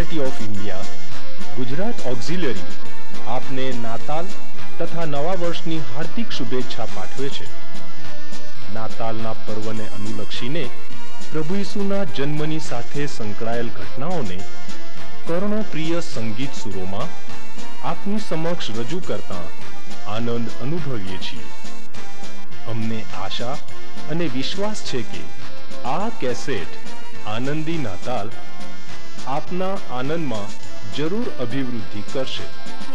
University of India Gujarat auxiliary આપને નાતાલ તથા નવા વર્ષની હાર્દિક શુભેચ્છા પાઠવે છે। નાતાલના પર્વને અનુલક્ષીને પ્રભુ ઈસુના જન્મની સાથે સંકળાયેલ ઘટનાઓને કર્ણપ્રિય સંગીત સુરોમાં આપની સમક્ષ રજૂ કરતા આનંદ અનુભવીએ છીએ। અમને આશા અને વિશ્વાસ છે કે આ કેસેટ આનંદી નાતાલ આપના આનંદમાં જરૂર અભિવૃદ્ધિ કરશે।